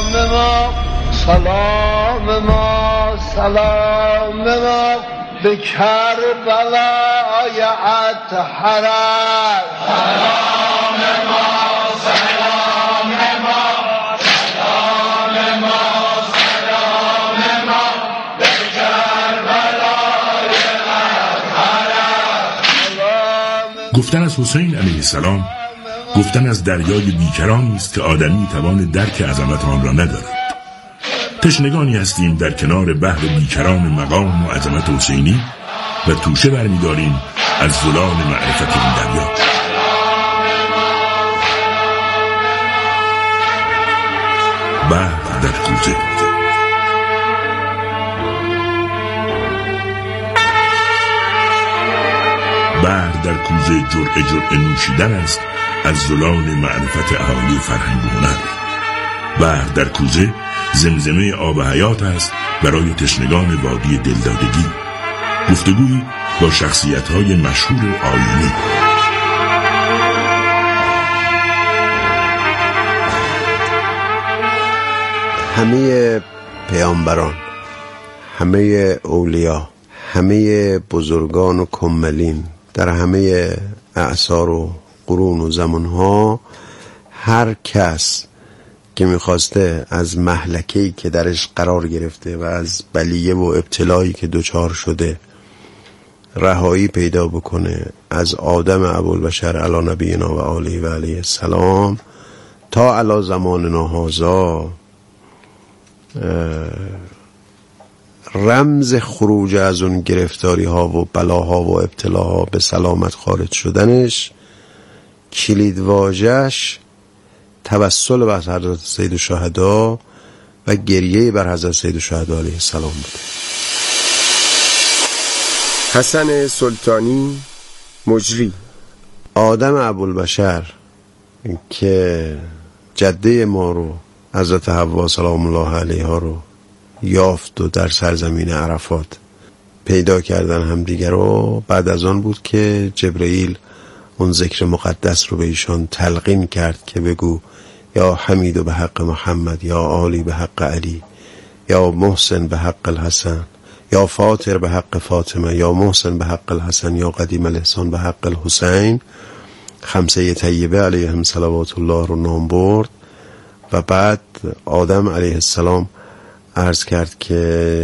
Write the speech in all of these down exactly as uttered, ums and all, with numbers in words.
ما سلام ما سلام ما به کربلای اطهرت سلام ما سلام ما سلام ما سلام ما به کربلای اطهرت. گفتن از حسین علیه السلام گفتن از دریای بیکرانی است که آدمی توان درک عظمت آن را ندارد. تشنگانی هستیم در کنار بحر بیکران مقام و عظمت حسینی و توشه برمی‌داریم از زلال معرفت این دریا. بحر در کوزه. بحر در کوزه جرعه جرعه نوشیدن است از زلال معرفت اهالی فرهنگ و هنر. بحر در کوزه زمزمه آب حیات است برای تشنگان وادی دلدادگی. گفتگویی با شخصیت‌های مشهور آیینی. همه پیامبران، همه اولیا، همه بزرگان و کملین در همه اعصار و قرون و زمانها، هر کس که میخواسته از مهلکه‌ای که درش قرار گرفته و از بلیه و ابتلایی که دوچار شده رهایی پیدا بکنه، از آدم ابوالبشر علی نبینا و آله و علیه السلام تا علی زماننا هذا، رمز خروج از اون گرفتاری ها و بلاها و ابتلاها به سلامت خارج شدنش، کلید واژه‌اش توسل بر حضرت سید الشهدا و گریه بر حضرت سید الشهدا علیه السلام بوده. حسن سلطانی مجری، آدم ابوالبشر که جده ما رو حضرت حوا سلام الله علیها رو یافت و در سرزمین عرفات پیدا کردن همدیگر رو، بعد از آن بود که جبرئیل اون ذکر مقدس رو به ایشان تلقین کرد که بگو یا حمید به حق محمد، یا عالی به حق علی، یا محسن به حق الحسن، یا فاطر به حق فاطمه، یا محسن به حق الحسن، یا قدیم الاحسان به حق الحسین. خمسه طیبه علیهم صلوات الله رو نام برد و بعد آدم علیه السلام عرض کرد که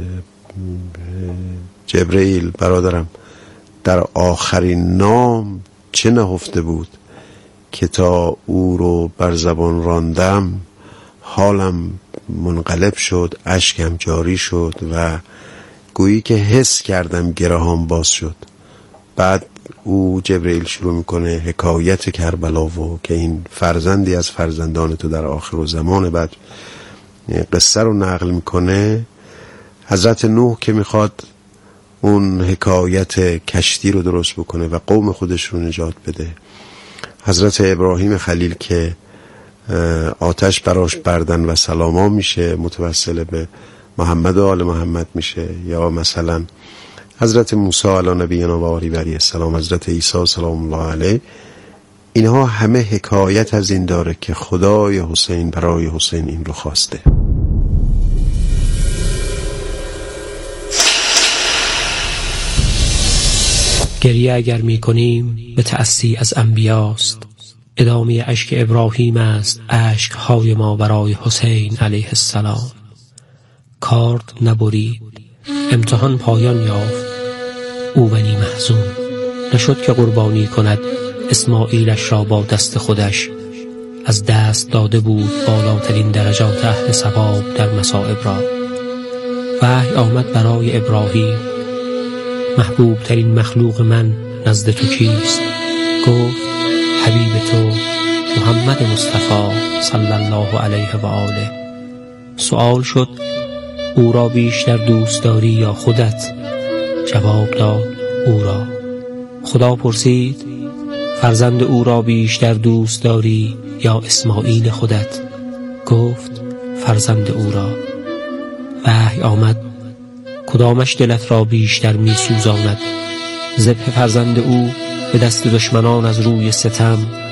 جبرئیل برادرم در آخرین نام چه نهفته بود که تا او رو بر زبان راندم حالم منقلب شد، اشکم جاری شد و گویی که حس کردم گرهام باز شد. بعد او جبرئیل شروع میکنه حکایت کربلا و که این فرزندی از فرزندان تو در آخر زمان، بعد قصه رو نقل میکنه. حضرت نوح که میخواد اون حکایت کشتی رو درست بکنه و قوم خودش رو نجات بده، حضرت ابراهیم خلیل که آتش براش بردن و سلاما میشه، متوسل به محمد و آل محمد میشه، یا مثلا حضرت موسی علی نبینا و آله علیه السلام، حضرت عیسی سلام الله علیه، اینها همه حکایت از این داره که خدای حسین برای حسین این رو خواسته. گریه اگر می کنیم به تأسی از انبیاست، ادامه اشک ابراهیم است اشک های ما برای حسین علیه السلام. کارد نبرید، امتحان پایان یافت، او ولی محزون نشد که قربانی کند اسماعیلش را با دست خودش. از دست داده بود بالاترین درجات اهل ثواب در مصائب را. وحی آمد برای ابراهیم، محبوب ترین مخلوق من نزد تو کیست؟ گفت حبیب تو محمد مصطفی صلی الله علیه و آله. سؤال شد او را بیشتر دوست داری یا خودت؟ جواب داد او را. خدا پرسید فرزند او را بیشتر دوست داری یا اسماعیل خودت؟ گفت فرزند او را. وحی آمد کدامش دلت را بیشتر می سوزاند؟ ذبح فرزند او به دست دشمنان از روی ستم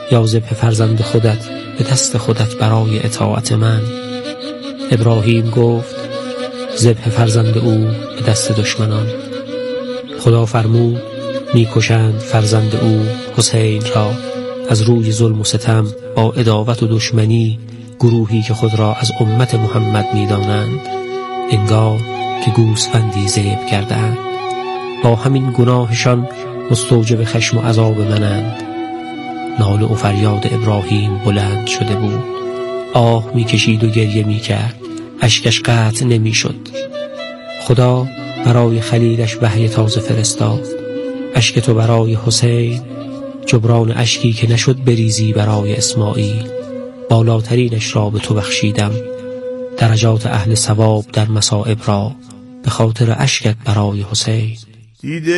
یا ذبح فرزند خودت به دست خودت برای اطاعت من؟ ابراهیم گفت ذبح فرزند او به دست دشمنان. خدا فرمود میکشند فرزند او حسین را از روی ظلم و ستم با عداوت و دشمنی گروهی که خود را از امت محمد میدانند، انگار که گوسفندی ذبح کردند. با همین گناهشان مستوجب خشم و عذاب منند. ناله و فریاد ابراهیم بلند شده بود. آه میکشید و گریه میکرد. اشکش قطع نمیشد. خدا برای خلیلش وحی تازه فرستاد. اشک تو برای حسین جبران اشکی که نشد بریزی برای اسماعیل. بالاترینش را به تو بخشیدم، درجات اهل ثواب در مصائب را به خاطر اشکت برای حسین. دیده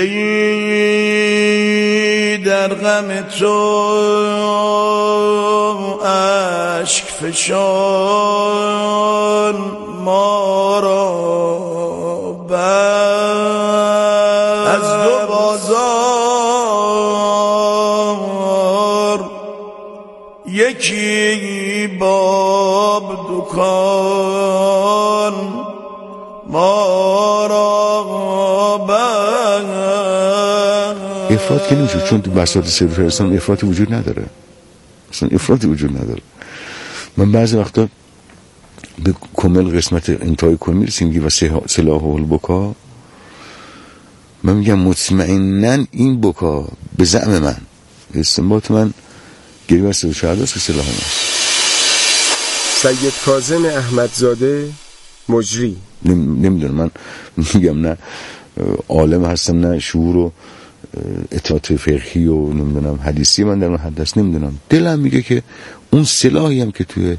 ای در غم تو اشک فشان ما را بر از دو بازار یکی باب دکان ما را بر افراط که نمیشه، چون تو بساط سر فرستان افراطی وجود نداره، اصلا افراطی وجود نداره. من بعضی وقتا به کمل قسمت انتهای کل میرسیم و سلاح البکا، من میگم مطمئنن این بکا به زعم من استنباط من گریه بسته و شهد است که سلاح من. سید کاظم احمدزاده مجری. نمیدونم، من میگم نه عالم هستم نه شعور و اطاعت فقهی و نمیدونم حدیثی من در اون حد است، نمیدونم. دلم میگه که اون سلاحی هم که توی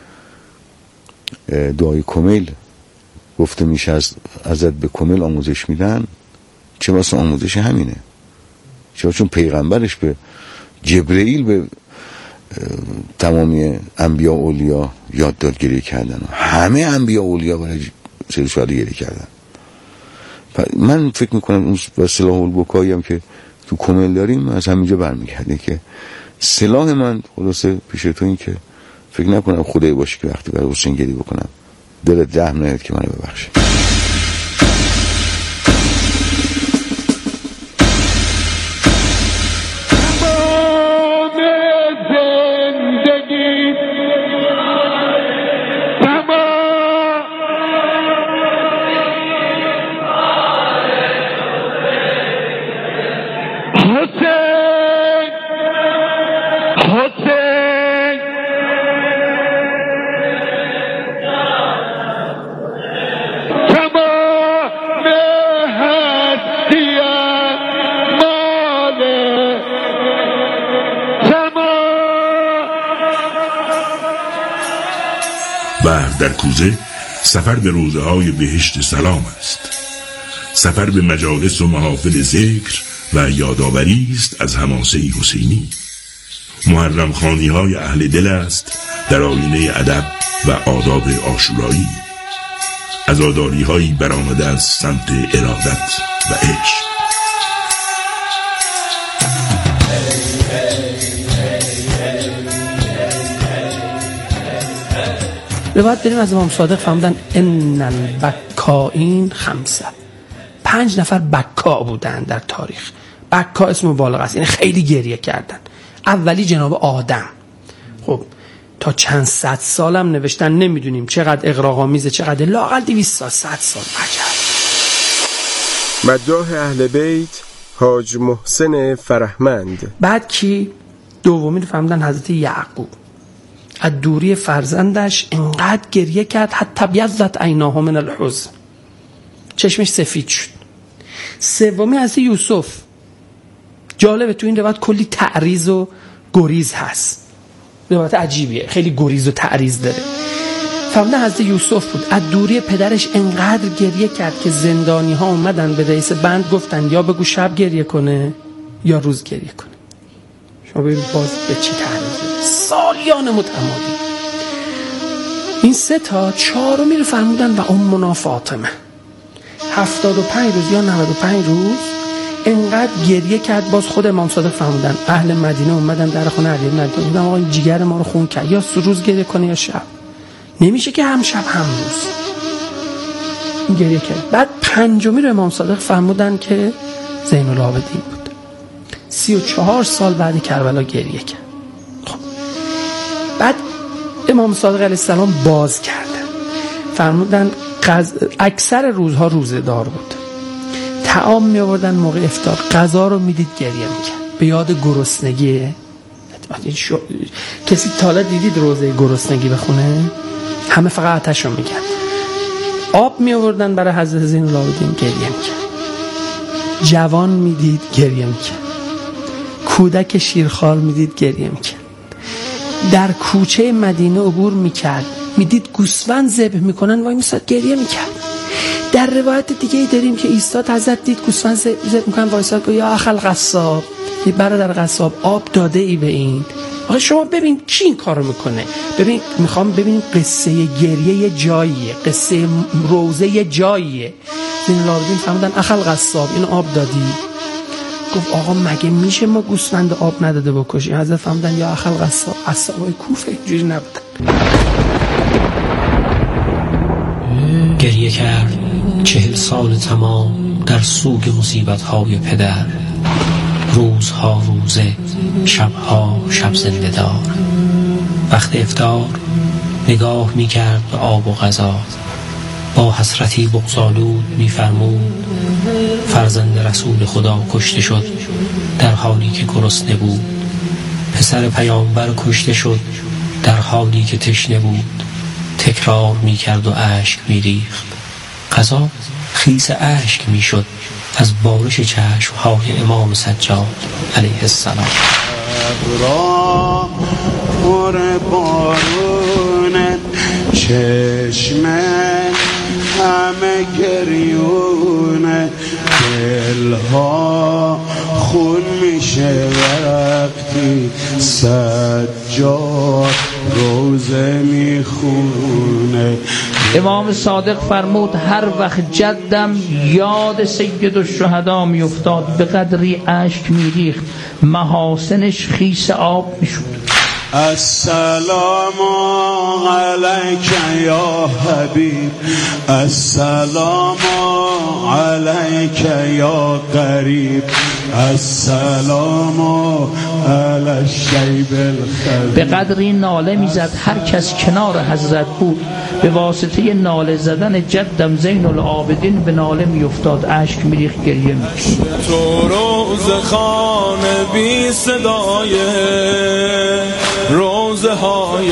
دعای کمیل گفته میشه از ازت به کمیل آموزش میدن، چه واسه آموزش همینه، چرا چون پیغمبرش به جبرئیل به تمامی انبیا و اولیا یاد داد گریه کردن، همه انبیا و اولیا برای سید شهدا گریه کردن. من فکر میکنم اون سلاح البکایی هم که تو کمیل داریم از همینجا برمیگرده که سلاح من خلاصه پیش تو این که فکر نکنم خدای باشه که وقتی برای حسین گریه بکنم دلت رحم نیاد که منو ببخشه. بحر در کوزه سفر به روضه های بهشت سلام است. سفر به مجالس و محافل ذکر و یادآوری است از حماسه حسینی. محرم خوانی های اهل دل است در آینه ادب و آداب عاشورایی. عزاداری هایی برآمده از سمت ارادت و عشق. روایت داریم از امام صادق فرمودن ان البکائین خمسه، پنج نفر بکا بودن در تاریخ. بکا اسم مبالغه است، یعنی خیلی گریه کردن. اولی جناب آدم. خب تا چند صد سالم نوشتن، نمیدونیم چقدر اغراق‌آمیزه چقدر، لااقل دویست سال صد سال. عجب. مداح اهل بیت حاج محسن فرهمند. بعد کی؟ دومی رو فرمودن حضرت یعقوب. از دوری فرزندش انقدر گریه کرد حتی بیضت عیناه من الحزن، چشمش سفید شد. سومی حضرت یوسف. جالبه تو این روایت کلی تعریض و گریز هست، روایت عجیبیه، خیلی گریز و تعریض داره. فرمودن حضرت یوسف بود، از دوری پدرش انقدر گریه کرد که زندانی ها اومدن به رئیس بند گفتن یا بگو شب گریه کنه یا روز گریه کنه. شما ببین باز به چی تعریضه، سالیان متمادی. این سه تا چهارمی رو فرمودن و امنا فاطمه. هفتاد و پنج روز یا نود و پنج روز انقدر گریه کرد. باز خود امام صادق فهمیدن، اهل مدینه اومدن در خونه علی بن ابی طالب، دیدن آقا این جیگر ما رو خون کرد، یا روز گریه کنه یا شب، نمیشه که هم شب هم روز. این گریه کرد. بعد پنجمی رو امام صادق فهمیدن که زین العابدین بود. سی و چهار سال بعد کربلا گریه کرد. خب بعد امام صادق علیه السلام باز کردن، فرمودن غز... اکثر روزها روزه دار بود، طعام می آوردن موقع افطار، غذا رو میدید گریه میکرد به یاد گرسنگی. شو... کسی تا حالا دیدید روزه گرسنگی بخونه؟ همه فقط آتش رو میگن. آب می آوردن برای حضرت زین العابدین، گریه میکرد. جوان میدید گریه میکرد. کودک شیرخوار میدید گریه میکرد. در کوچه مدینه عبور میکرد، میدید گوسفند ذبح میکنن وای میساد گریه میکرد. در روایت دیگه داریم که ایستاد حضرت دید گوسفند ذبح میکنن وایساد گفت یا اخل قصاب، یه برادر قصاب آب داده ای به این. آخه شما ببین کی این کارو میکنه. ببین میخوام ببینیم قصه گریه یه جاییه، قصه روزه یه جاییه. زین العابدین فهمیدن اخل قصاب، این آب دادی. گفت آقا مگه میشه ما گوسفند آب نداده بکشیم؟ حضرت فهمیدن یا اخل قصاب، قصابای کوفه اینجوری نبودن. گریه کرد چهل سال تمام در سوگ مصیبت‌های پدر، روزها روزه، شبها شب زنده دار. وقت افطار نگاه می‌کرد به آب و غذا، با حسرتی بغض‌آلود می‌فرمود فرزند رسول خدا کشته شد در حالی که گرسنه بود، پسر پیامبر کشته شد در حالی که تشنه بود. تکرار می‌کرد و اشک می‌ریخت. غذا خیس اشک می‌شد از بارش چشم‌های امام سجاد علیه السلام. ابرا پر بارون چشمه همه گریونه، دلها خون میشه وقتی سجاد روزه میخونه. امام صادق فرمود هر وقت جدم یاد سید الشهدا میافتاد به قدری اشک میریخت، محاسنش خیس آب میشد. السلام علیک یا حبیب، السلام علیک یا قریب، السلام علی الشیب الخبیب. به قدری ناله میزد هر کس کنار حضرت بود به واسطه ناله زدن جدم زین العابدین به ناله میافتاد، اشک میریخت، گریه میکرد. تو روز خانه بی صدای روزه های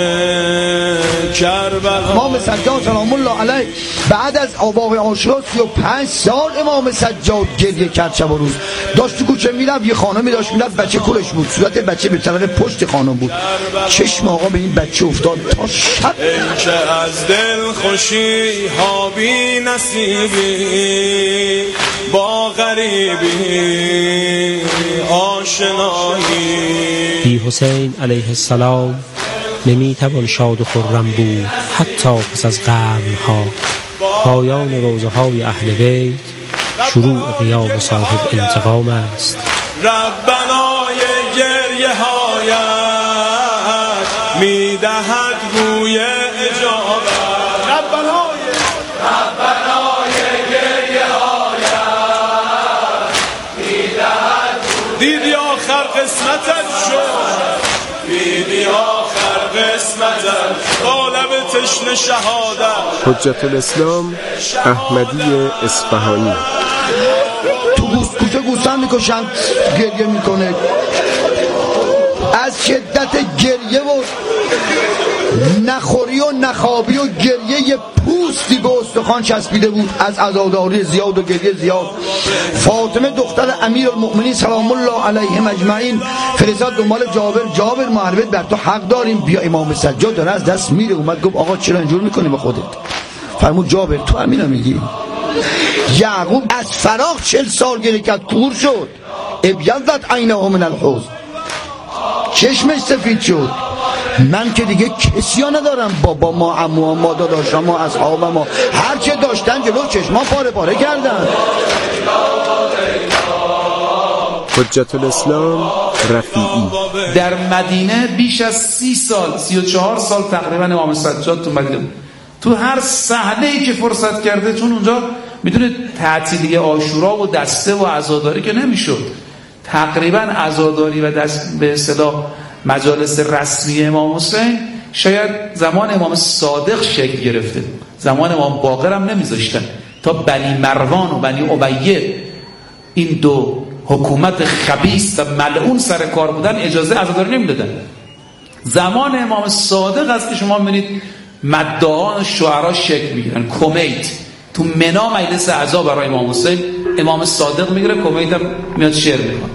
کربلا. امام سجاد سلام الله علیه بعد از آباء عاشورا سی و پنج سال امام سجاد گریه کرد شب و روز. داشت تو کوچه میرفت، یه خانمی داشت میرفت، بچه کولش بود، صورت بچه به طرف پشت خانم بود. چشم آقا به این بچه افتاد تا شب. این که از دل خوشی ها بی نصیبی با غریبی آشنایی. بی حسین علیه السلام نمیتوان شاد و خرم بود حتی پس از قرنها. پایان روزه های اهل بیت شروع قیام صاحب انتقام است. ربنای گریه هایت میدهد روی اجابت. ربنای ربنای گریه هایت میدهد. دیدی آخر قسمتت شد، دیدی آخر قسمتت با لب تشنه شهادت. حجت الاسلام احمدی اصفهانی. تو کوچه گوسفند میکشن، گریه میکنه از شدت گریه و نخوری و نخوابی و گریه. یه پوستی به استخوان چسبیده بود از عزاداری زیاد و گریه زیاد. فاطمه دختر امیرالمؤمنین سلام الله علیهم اجمعین فرستاد دنبال جابر، جابر معرفت بر تو حق داریم، بیا امام سجاد داره از دست میره. اومد گفت آقا چرا اینجور میکنی به خودت؟ فرمود جابر تو همینو میگی. یعقوب از فراق چل سال گریه کرد، کور شد. ابیضت عینه من الحزن، چشمش سفید شد. من که دیگه کسی ها ندارم، بابا ما، عمو ما، داداشا ما، اصحاب ما، هر چه داشتن جلو چشما پاره پاره کردن. حجت الاسلام رفیعی. در مدینه بیش از سی سال سی و چهار سال تقریبا امام سجاد تو مدینه، تو هر صحنه‌ای که فرصت کرده، چون اونجا میدونه تعطیلی عاشورا و دسته و عزاداری که نمیشد، تقریبا عزاداری و دست به اصطلاح مجالس رسمی امام حسین شاید زمان امام صادق شکل گرفته، زمان امام باقر هم نمیذاشتن، تا بنی مروان و بنی امیه این دو حکومت خبیث و ملعون سر کار بودن اجازه عزاداری نمیدادن. زمان امام صادق است که شما میبینید مدعان شعرا شکل میگیرن. کمیت تو منا مجلس عزا برای امام حسین امام صادق میگیره، کمیت هم میاد شعر میکنه.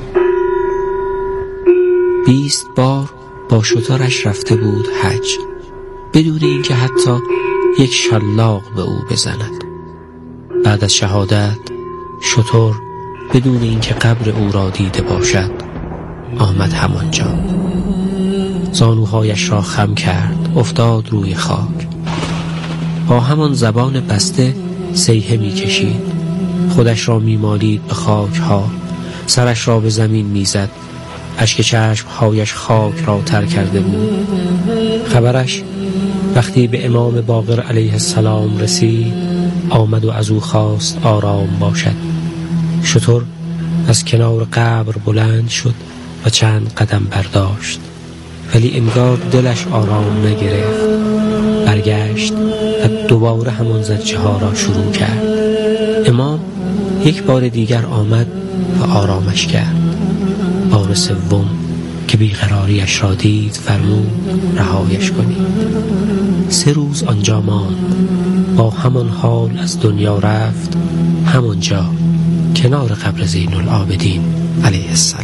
بیست بار با شترش رفته بود حج، بدون اینکه حتی یک شلاق به او بزند. بعد از شهادت شتر بدون اینکه قبر او را دیده باشد آمد همانجا، زانوهایش را خم کرد، افتاد روی خاک، با همان زبان بسته صیحه می کشید، خودش را می مالید به خاک ها، سرش را به زمین می زد، اشک چشمهایش خاک را تر کرده بود. خبرش وقتی به امام باقر علیه السلام رسید، آمد و از او خواست آرام باشد. شتر از کنار قبر بلند شد و چند قدم برداشت، ولی انگار دلش آرام نگرفت. برگشت و دوباره همان زجه ها را شروع کرد. امام یک بار دیگر آمد و آرامش کرد. بار سوم که بیقراریش را دید فرمود رهایش کنید. سه روز آنجا ماند، با همان حال از دنیا رفت، همانجا کنار قبر زین العابدین علیه السلام.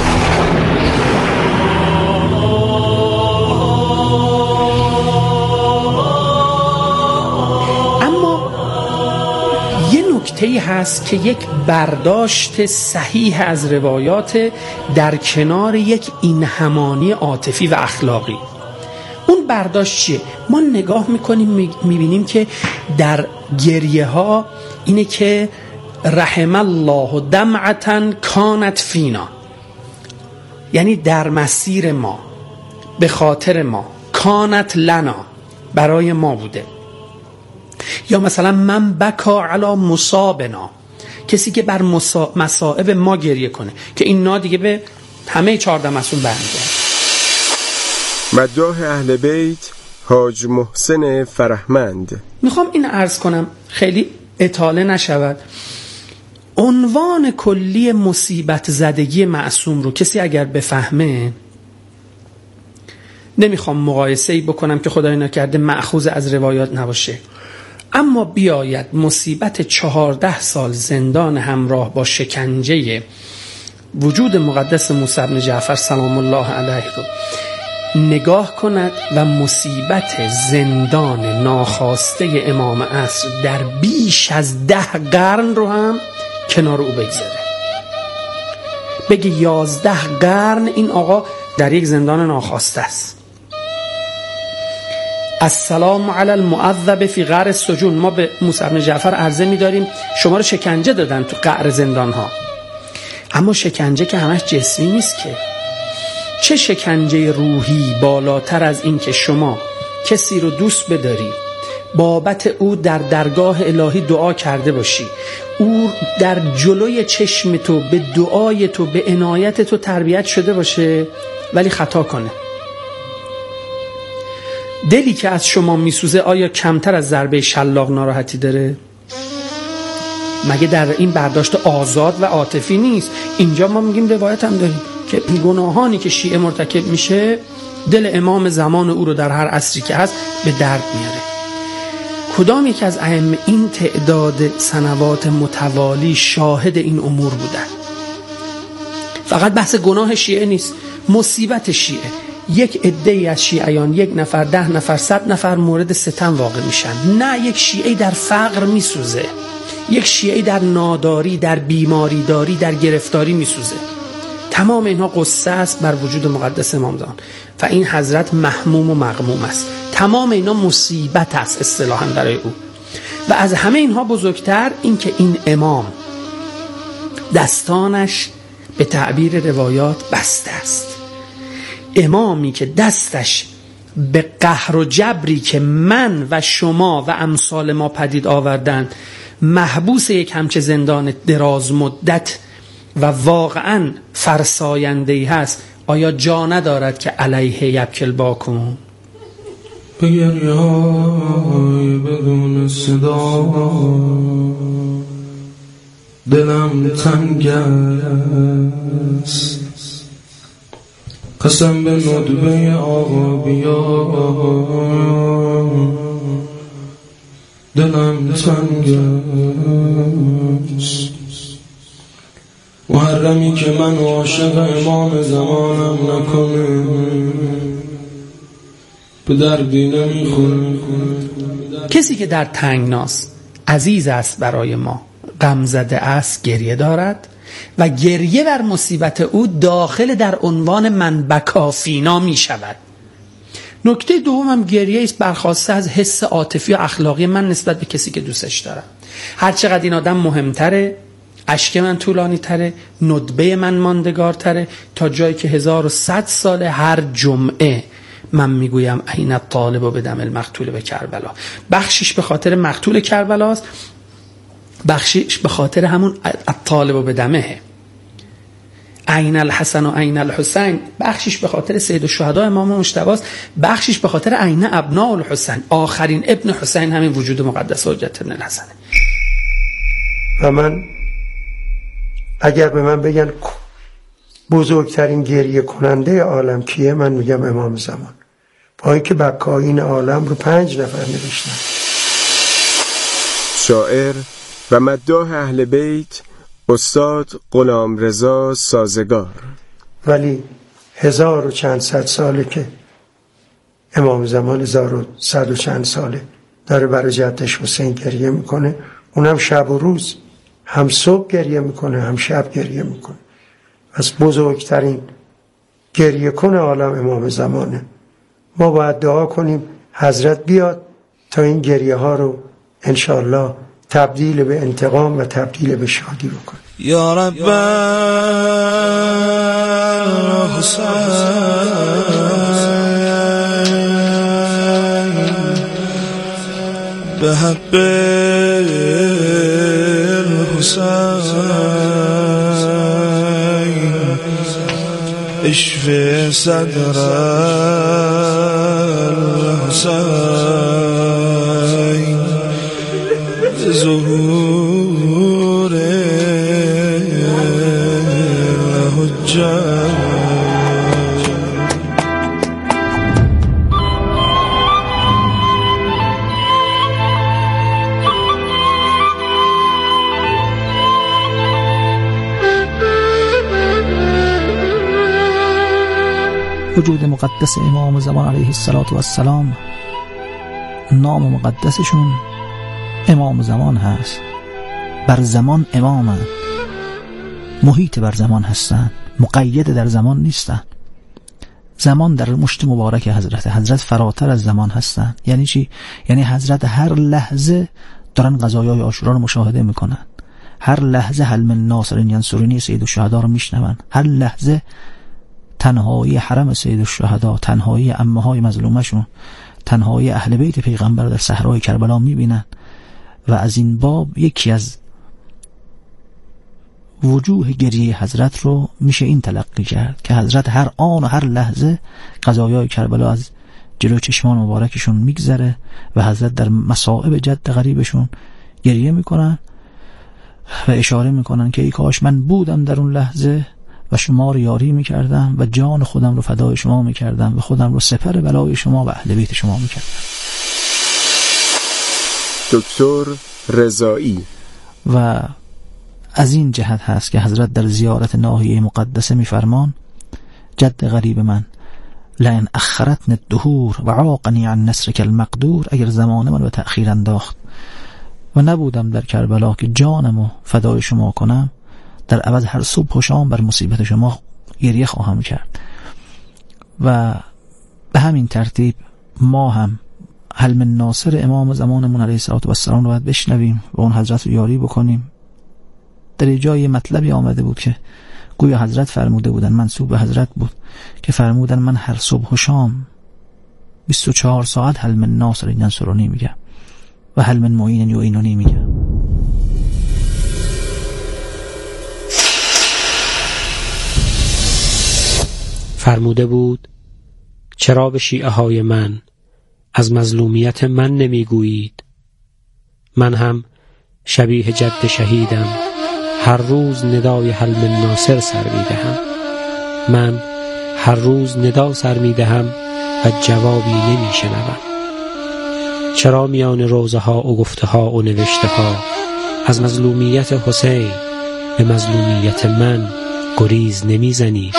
اما یه نکته‌ای هست که یک برداشت صحیح از روایات در کنار یک اینهمانی عاطفی و اخلاقی. اون برداشت چیه؟ ما نگاه میکنیم میبینیم که در گریه ها اینه که رحم الله دمعة کانت فینا، یعنی در مسیر ما، به خاطر ما، کانت لنا، برای ما بوده. یا مثلا من بکا علی مصابنا، کسی که بر مصائب ما گریه کنه، که این نا دیگه به همه چهارده مسئول برمیگرده. مداح اهل بیت حاج محسن فرهمند. میخوام این عرض کنم خیلی اطاله نشود. عنوان کلی مصیبت زدگی معصوم رو کسی اگر بفهمه، نمیخوام مقایسه‌ای بکنم که خدای نکرده مأخوذ از روایات نباشه، اما بیاید مصیبت چهارده سال زندان همراه با شکنجه وجود مقدس موسی بن جعفر سلام الله علیه رو نگاه کند و مصیبت زندان ناخواسته امام عصر در بیش از ده قرن رو هم کنار او بگذاره، بگه یازده قرن این آقا در یک زندان ناخواسته است. السلام علی المعذب فی قعر السجون. ما به موسی بن جعفر عرضه می‌داریم شما رو شکنجه دادن تو قعر زندان ها، اما شکنجه که همش جسمی نیست که. چه شکنجه روحی بالاتر از این که شما کسی رو دوست بداری، بابت او در درگاه الهی دعا کرده باشی، او در جلوی چشم تو به دعای تو به عنایت تو تربیت شده باشه ولی خطا کنه. دلی که از شما میسوزه آیا کمتر از ضربه شلاق ناراحتی داره؟ مگه در این برداشت آزاد و عاطفی نیست؟ اینجا ما میگیم روایت هم داریم که گناهانی که شیعه مرتکب میشه دل امام زمان او رو در هر عصری که هست به درد میاره. کدام یک از ائمه این تعداد سنوات متوالی شاهد این امور بودن؟ فقط بحث گناه شیعه نیست، مصیبت شیعه. یک عده‌ای از شیعیان، یک نفر، ده نفر، صد نفر مورد ستم واقع میشن. نه، یک شیعه در فقر میسوزه، یک شیعه در ناداری، در بیماری داری، در گرفتاری میسوزه. تمام اینها قصه است بر وجود مقدس امام زمان و این حضرت محموم و مغموم است. تمام اینا مصیبت است اصطلاحاً برای او. و از همه اینها بزرگتر این که این امام دستانش به تعبیر روایات بسته است. امامی که دستش به قهر و جبری که من و شما و امثال ما پدید آوردن محبوس یک همچه زندان دراز مدت و واقعا فرساینده‌ای هست، آیا جا ندارد که علیه یبکل باکون به گریه‌های بدون صدا دلم تنگ است، قسم به ندبه آبیا دلم تنگ است. محرمی که من عاشق امام زمانم نکنه به دردی نمیخوره. کسی که در تنگناست عزیز است برای ما، غم زده است گریه دارد و گریه بر مصیبت او داخل در عنوان من بکافینا می شود. نکته دومم گریه است برخواسته از حس عاطفی و اخلاقی من نسبت به کسی که دوستش دارم. هر چقدر این آدم مهمتره، اشک من طولانی تره، ندبه من ماندگار تره، تا جایی که هزار و صد سال هر جمعه من میگویم این الطالب و بدم المقتول به کربلا. بخشش به خاطر مقتول کربلاست، بخشش به خاطر همون الطالب و بدمه. عین الحسن و عین الحسین، بخشش به خاطر سید الشهدا امام مجتبی است، بخشش به خاطر عین ابناء الحسین، آخرین ابن حسین همین وجود مقدس حجت ابن الحسن. و من اگر به من بگن بزرگترین گریه کننده عالم کیه، من میگم امام زمان، با اینکه بکائین عالم رو پنج نفر نوشتن. شاعر و مداح اهل بیت استاد غلامرضا سازگار. ولی هزار و چند صد ساله که امام زمان هزار و صد و چند ساله داره برای جدش حسین گریه میکنه، اونم شب و روز، هم صبح گریه میکنه هم شب گریه میکنه. از بزرگترین گریه کن عالم امام زمانه. ما باید دعا کنیم حضرت بیاد تا این گریه ها رو انشاءالله تبدیل به انتقام و تبدیل به شادی بکنه. یا رب حسین به حق حسین اشفی صدر حسین ظهور حجت. وجود مقدس امام زمان علیه السلام، نام مقدسشون امام زمان هست، بر زمان امامن، محیط بر زمان هستن، مقید در زمان نیستن. زمان در مشت مبارک حضرت حضرت فراتر از زمان هستن. یعنی چی؟ یعنی حضرت هر لحظه دارن قضایای عاشورا رو مشاهده میکنن، هر لحظه حل من ناصر ینصرنی سید الشهدا رو میشنون، هر لحظه تنهایی حرم سید الشهدا، تنهایی عمه های مظلومشون، تنهایی اهل بیت پیغمبر در صحرای کربلا میبینن. و از این باب یکی از وجوه گریه حضرت رو میشه این تلقی کرد که حضرت هر آن و هر لحظه قضایای کربلا از جلوی چشمان مبارکشون میگذره و حضرت در مصائب جد غریبشون گریه میکنن و اشاره میکنن که ای کاش من بودم در اون لحظه و شما رو یاری میکردم و جان خودم رو فدای شما میکردم و خودم رو سپر بلای شما و اهل بیت شما میکردم. دکتر رضایی. و از این جهت هست که حضرت در زیارت ناحیه مقدسه میفرمان جد غریب من لئن اخرتن الدهور و عاقنی عن نصرک المقدور، اگر زمان من به تأخیر انداخت و نبودم در کربلا که جانمو فدای شما کنم، در عوض هر صبح و شام بر مصیبت شما گریه خواهم کرد. و به همین ترتیب ما هم حل من ناصر امام زمانمون علیه السلام رو باید بشنویم و اون حضرت رو یاری بکنیم. در جای مطلبی آمده بود که گویا حضرت فرموده بودن، منسوب به حضرت بود که فرمودن من هر صبح و شام بیست و چهار ساعت هل من ناصر ینصرنی میگم و هل من معین یعیننی میگم. فرموده بود چرا به شیعه های من از مظلومیت من نمیگویید؟ من هم شبیه جد شهیدم، هر روز ندای هل من ناصر سر میدهم. من هر روز ندا سر میدهم و جوابی نمیشنوم. چرا میان روزه ها و گفته ها و نوشته ها از مظلومیت حسین به مظلومیت من گریز نمیزنید؟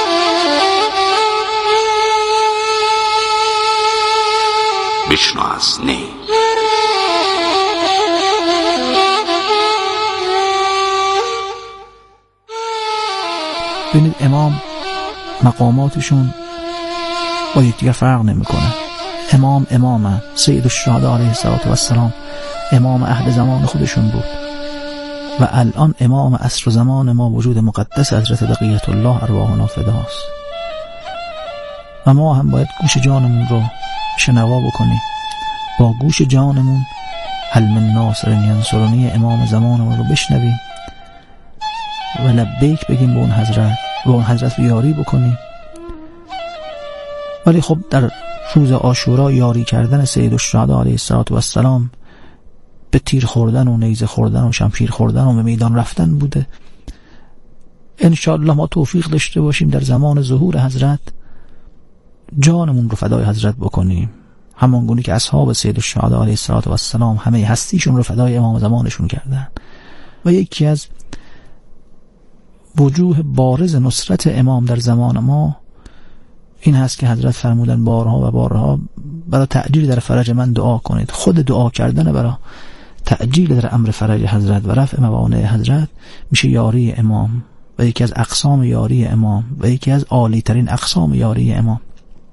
بشنو از نی. ببینید امام مقاماتشون با یکدیگر فرق نمیکنه. امام امامه، سید الشهدا علیه السلام امام اهل زمان خودشون بود و الان امام عصر زمان ما وجود مقدس حضرت بقیت الله ارواحنا فداست و ما هم باید گوش جانمون رو شنوا بکنیم، با گوش جانمون هل من ناصر ینصرنی امام زمانمون رو بشنویم و لبیک بگیم به اون حضرت و اون حضرت رو یاری بکنیم. ولی خب در روز عاشورا یاری کردن سید الشهدا علیه السلام به تیر خوردن و نیزه خوردن و شمشیر خوردن و به میدان رفتن بوده. انشاءالله ما توفیق داشته باشیم در زمان ظهور حضرت جانمون رو فدای حضرت بکنیم، همان گونه که اصحاب سید الشهدا علیه السلام همه هستیشون رو فدای امام زمانشون کردن. و یکی از وجوه بارز نصرت امام در زمان ما این هست که حضرت فرمودن بارها و بارها برای تعجیل در فرج من دعا کنید. خود دعا کردن برای تعجیل در امر فرج حضرت و رفع موانع حضرت میشه یاری امام و یکی از اقسام یاری امام و یکی از عالی ترین اقسام یاری امام.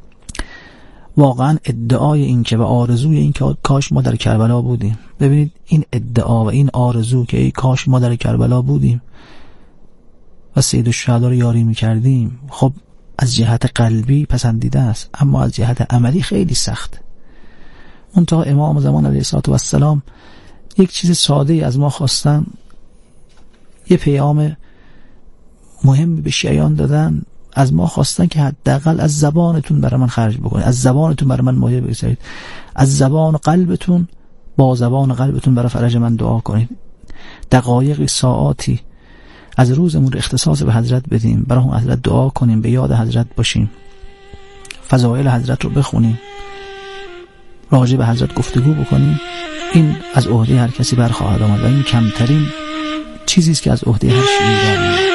واقعا ادعای این که و آرزوی این که کاش ما در کربلا بودیم، ببینید این ادعا و این آرزو که ای کاش ما در کربلا بودیم و سید الشهدا رو یاری میکردیم، خب از جهت قلبی پسندیده است، اما از جهت عملی خیلی سخت. منتها امام زمان علیه السلام یک چیز ساده از ما خواستن، یه پیام مهمی به شیعیان دادن، از ما خواستن که حداقل از زبانتون برای من خرج بکنید، از زبانتون برای من مایه بگذارید، از زبان قلبتون با زبان قلبتون برای فرج من دعا کنید. دقایقی ساعاتی از روزمون رو اختصاص به حضرت بدیم، برای اون حضرت دعا کنیم، به یاد حضرت باشیم، فضایل حضرت رو بخونیم، راجع به حضرت گفتگو بکنیم. این از عهده هر کسی برخواهد آمد و این کمترین چیزی است که از عهده هر شیعی برمیاد.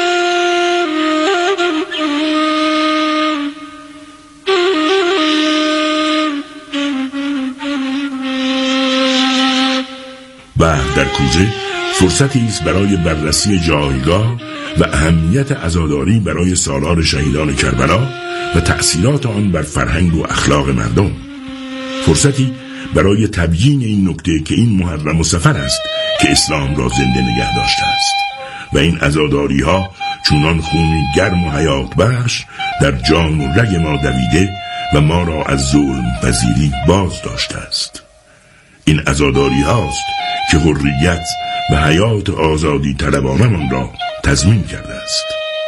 و در کوزه فرصتی است برای بررسی جایگاه و اهمیت عزاداری برای سالار شهیدان کربلا و تأثیرات آن بر فرهنگ و اخلاق مردم. فرصتی برای تبیین این نکته که این محرم و سفر است که اسلام را زنده نگه داشته است و این عزاداری ها چونان خونی گرم و حیات بخش در جان و رگ ما دویده و ما را از ظلم پذیری باز داشته است. این عزاداری هاست که حریت و حیات آزادی طلبانمان را تضمین کرده است.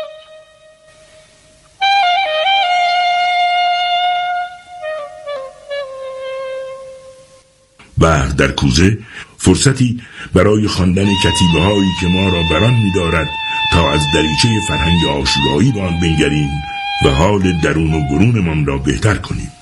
و در کوزه فرصتی برای خواندن کتیبه هایی که ما را بران می دارد تا از دریچه فرهنگ عاشورایی با آن بنگریم و حال درون و برونمان را بهتر کنیم.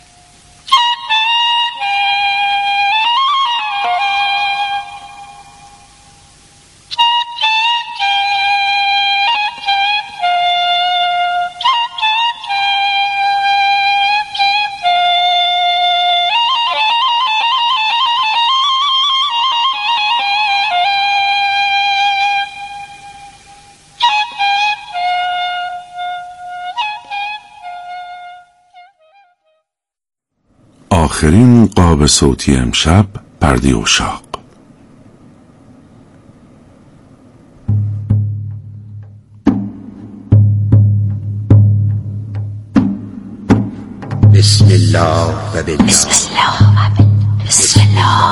آخرین قاب صوتی امشب پردی اشاق. الله و بالله. بسم الله و بالله. بسم الله.